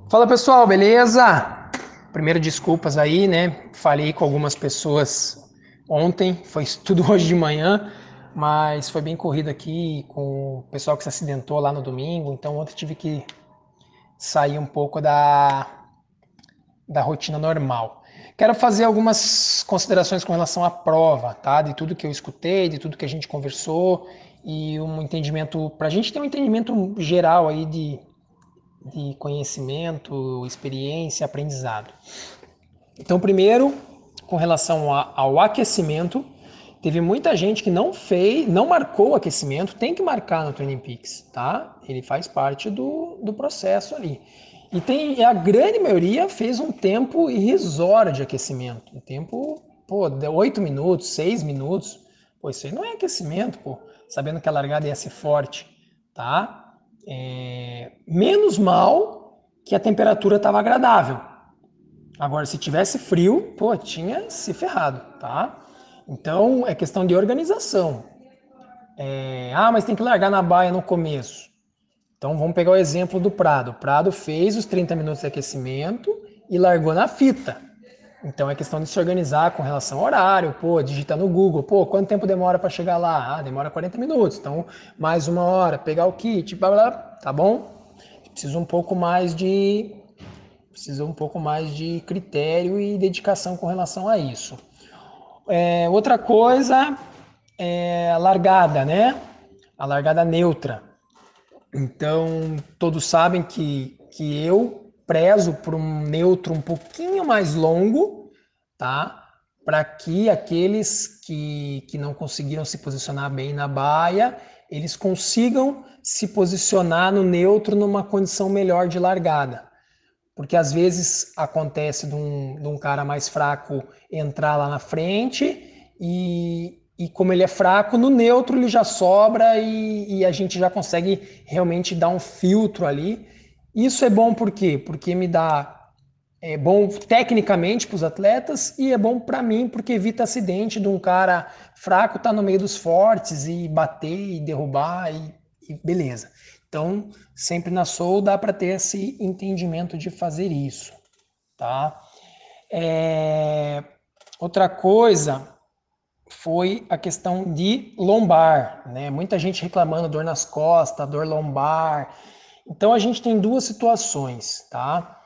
Fala pessoal, beleza? Primeiro, desculpas aí, né? Falei com algumas pessoas ontem, foi tudo hoje de manhã, mas foi bem corrido aqui com o pessoal que se acidentou lá no domingo, então ontem tive que sair um pouco da rotina normal. Quero fazer algumas considerações com relação à prova, tá? De tudo que eu escutei, de tudo que a gente conversou e um entendimento, para a gente ter um entendimento geral aí de conhecimento, experiência, aprendizado. Então, primeiro, com relação ao aquecimento, teve muita gente que não fez, não marcou o aquecimento, tem que marcar no Training Peaks, tá? Ele faz parte do processo ali. E a grande maioria fez um tempo irrisório de aquecimento. Um tempo, pô, de 8 minutos, 6 minutos. Pô, isso aí não é aquecimento, pô. Sabendo que a largada ia ser forte, tá? Menos mal que a temperatura estava agradável. Agora, se tivesse frio, pô, tinha se ferrado, tá? Então, é questão de organização. Mas tem que largar na baia no começo. Então, vamos pegar o exemplo do Prado. O Prado fez os 30 minutos de aquecimento e largou na fita. Então, é questão de se organizar com relação ao horário, pô, digita no Google, pô, quanto tempo demora para chegar lá? Ah, demora 40 minutos, então mais uma hora, pegar o kit, blá, blá, tá bom? Precisa um pouco mais de Precisa um pouco mais de critério e dedicação com relação a isso. Outra coisa é a largada, né? A largada neutra. Então, todos sabem que eu prezo por um neutro um pouquinho mais longo, tá? Para que aqueles que não conseguiram se posicionar bem na baia, eles consigam se posicionar no neutro numa condição melhor de largada. Porque às vezes acontece de um cara mais fraco entrar lá na frente e como ele é fraco, no neutro ele já sobra e a gente já consegue realmente dar um filtro ali. Isso é bom por quê? Porque é bom tecnicamente para os atletas e é bom para mim porque evita acidente de um cara fraco estar no meio dos fortes e bater e derrubar e beleza. Então, sempre na Soul dá para ter esse entendimento de fazer isso, tá? É, Outra coisa foi a questão de lombar, né? Muita gente reclamando dor nas costas, dor lombar. Então, a gente tem duas situações, tá?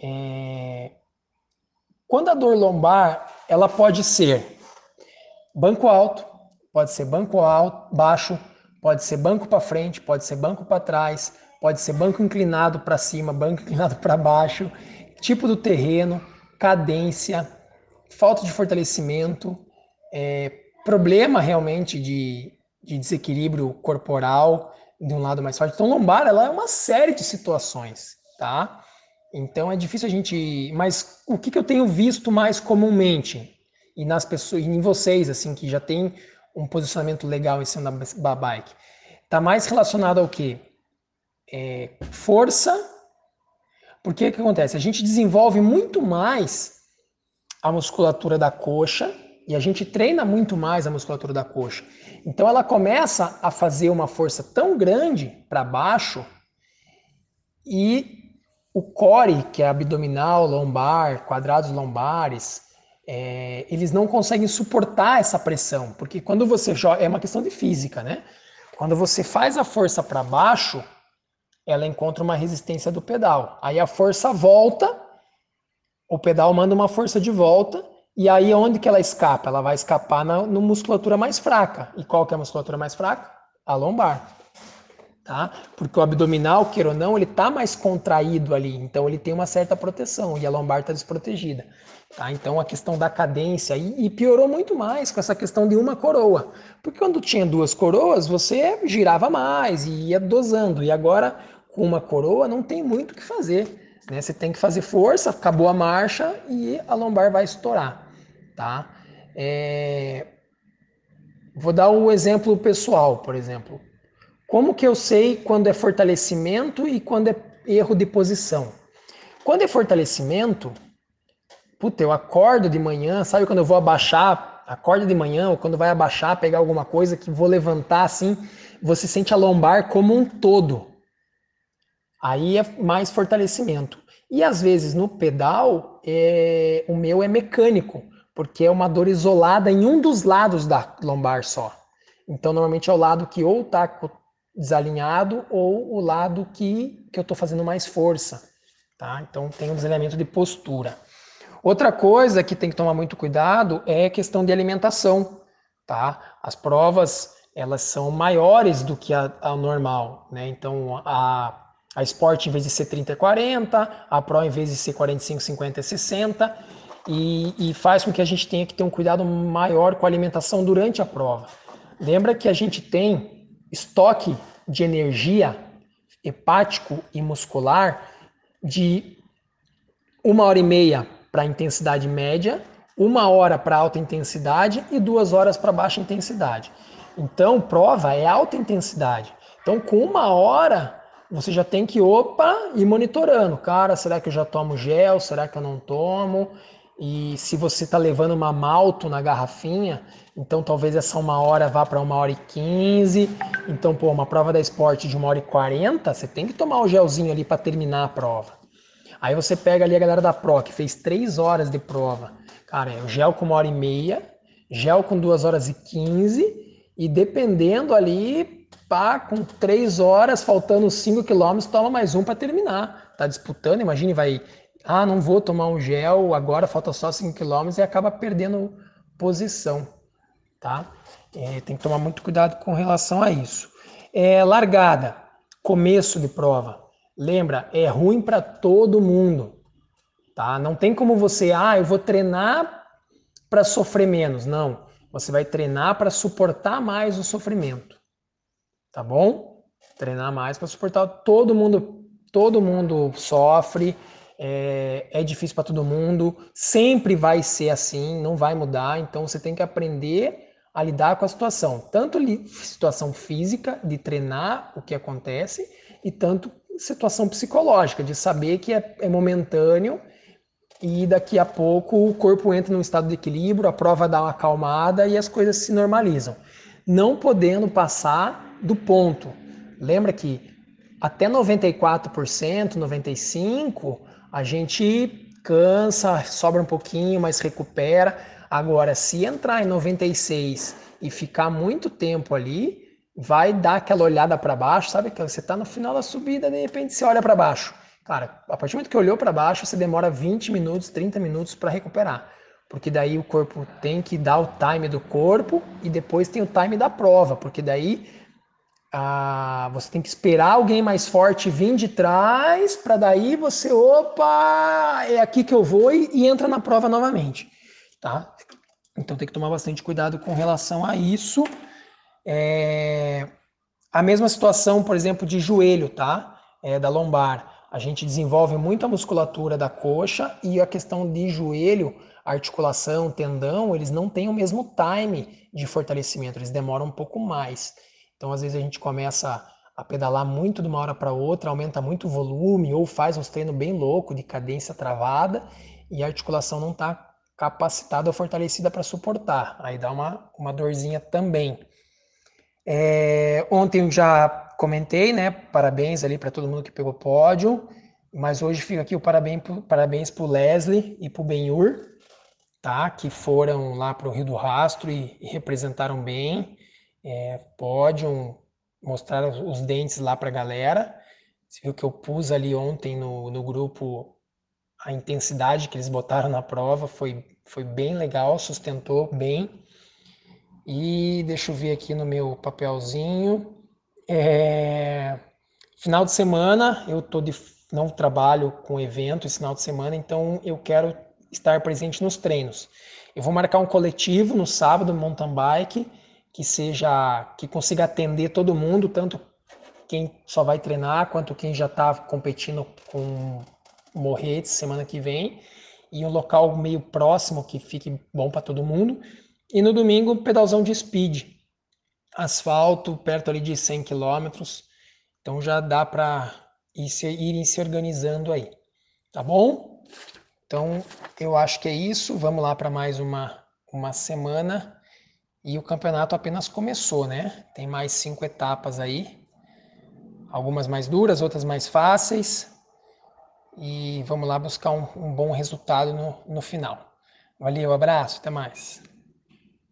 Quando a dor lombar, ela pode ser banco alto, pode ser banco alto, baixo, pode ser banco para frente, pode ser banco para trás, pode ser banco inclinado para cima, banco inclinado para baixo, tipo do terreno, cadência, falta de fortalecimento, problema realmente de desequilíbrio corporal de um lado mais forte. Então, lombar, ela é uma série de situações, tá? Então, é difícil a gente... Mas o que eu tenho visto mais comumente? E nas pessoas, e em vocês, assim, que já tem um posicionamento legal em cima da bike, tá mais relacionado ao quê? Força. Porque o que acontece? A gente desenvolve muito mais a musculatura da coxa e a gente treina muito mais a musculatura da coxa. Então ela começa a fazer uma força tão grande para baixo e o core, que é abdominal, lombar, quadrados lombares, eles não conseguem suportar essa pressão, porque quando você joga, é uma questão de física, né? Quando você faz a força para baixo, ela encontra uma resistência do pedal. Aí a força volta, o pedal manda uma força de volta, e aí onde que ela escapa? Ela vai escapar na musculatura mais fraca. E qual que é a musculatura mais fraca? A lombar. Tá? Porque o abdominal, queira ou não, ele está mais contraído ali, então ele tem uma certa proteção e a lombar está desprotegida. Tá? Então a questão da cadência e piorou muito mais com essa questão de uma coroa, porque quando tinha duas coroas você girava mais e ia dosando, e agora com uma coroa não tem muito o que fazer, né? Você tem que fazer força, acabou a marcha e a lombar vai estourar. Tá? É... Vou dar um exemplo pessoal, por exemplo. Como que eu sei quando é fortalecimento e quando é erro de posição? Quando é fortalecimento, puta, eu acordo de manhã, sabe quando eu vou abaixar, acorda de manhã, ou quando vai abaixar, pegar alguma coisa que vou levantar assim, você sente a lombar como um todo. Aí é mais fortalecimento. E às vezes no pedal, o meu é mecânico, porque é uma dor isolada em um dos lados da lombar só. Então normalmente é o lado que ou está desalinhado ou o lado que eu estou fazendo mais força. Tá? Então tem um desalinhamento de postura. Outra coisa que tem que tomar muito cuidado é a questão de alimentação, tá? As provas, elas são maiores do que a normal, né? Então, a Sport, em vez de ser 30 e 40, a Pro, em vez de ser 45, 50 é 60, e faz com que a gente tenha que ter um cuidado maior com a alimentação durante a prova. Lembra que a gente tem estoque de energia hepático e muscular de 1h30 para intensidade média, 1 hora para alta intensidade e 2 horas para baixa intensidade. Então, prova é alta intensidade. Então, com 1 hora, você já tem que, ir monitorando. Cara, será que eu já tomo gel? Será que eu não tomo? E se você está levando uma malto na garrafinha, então talvez essa 1 hora vá para 1h15. Então, uma prova da Sport de 1h40, você tem que tomar o gelzinho ali para terminar a prova. Aí você pega ali a galera da Pro, que fez 3 horas de prova. Cara, é o gel com 1h30, gel com 2h15, e dependendo ali, pá, com 3 horas, faltando 5 km, toma mais um para terminar. Tá disputando, imagine, vai. Ah, não vou tomar um gel, agora falta só 5 km e acaba perdendo posição, tá? Tem que tomar muito cuidado com relação a isso. Largada, começo de prova. Lembra, é ruim para todo mundo, tá? Não tem como você, eu vou treinar para sofrer menos. Não, você vai treinar para suportar mais o sofrimento, tá bom? Treinar mais para suportar. Todo mundo sofre. É difícil para todo mundo. Sempre vai ser assim, não vai mudar. Então você tem que aprender a lidar com a situação, tanto situação física de treinar o que acontece e tanto situação psicológica de saber que é momentâneo e daqui a pouco o corpo entra num estado de equilíbrio, a prova dá uma acalmada e as coisas se normalizam. Não podendo passar do ponto. Lembra que até 94%, 95%, a gente cansa, sobra um pouquinho, mas recupera. Agora, se entrar em 96 e ficar muito tempo ali, vai dar aquela olhada para baixo, sabe? Que você está no final da subida, de repente você olha para baixo. Cara, a partir do momento que olhou para baixo, você demora 20 minutos, 30 minutos para recuperar. Porque daí o corpo tem que dar o time do corpo e depois tem o time da prova. Porque daí você tem que esperar alguém mais forte vir de trás para daí você, é aqui que eu vou e entra na prova novamente. Tá? Então tem que tomar bastante cuidado com relação a isso. A mesma situação, por exemplo, de joelho, tá? Da lombar. A gente desenvolve muito a musculatura da coxa e a questão de joelho, articulação, tendão, eles não têm o mesmo time de fortalecimento, eles demoram um pouco mais. Então, às vezes a gente começa a pedalar muito de uma hora para outra, aumenta muito o volume ou faz uns treinos bem loucos de cadência travada e a articulação não está capacitada ou fortalecida para suportar. Aí dá uma dorzinha também. Ontem eu já comentei, né? Parabéns ali para todo mundo que pegou pódio. Mas hoje fica aqui o parabéns para o Leslie e para o Benhur, tá? Que foram lá para o Rio do Rastro e representaram bem. Pódio, mostraram os dentes lá para a galera. Você viu que eu pus ali ontem no grupo a intensidade que eles botaram na prova, foi bem legal, sustentou bem. E deixa eu ver aqui no meu papelzinho. Final de semana, não trabalho com evento esse final de semana, então eu quero estar presente nos treinos. Eu vou marcar um coletivo no sábado, mountain bike, que consiga atender todo mundo, tanto quem só vai treinar, quanto quem já está competindo com morretes semana que vem, e um local meio próximo que fique bom para todo mundo. E no domingo, pedalzão de speed, asfalto, perto ali de 100 quilômetros. Então já dá para irem se organizando aí, tá bom? Então eu acho que é isso. Vamos lá para mais uma semana. E o campeonato apenas começou, né? Tem mais 5 etapas aí. algumas mais duras, outras mais fáceis. E vamos lá buscar um bom resultado no final. Valeu, abraço, até mais.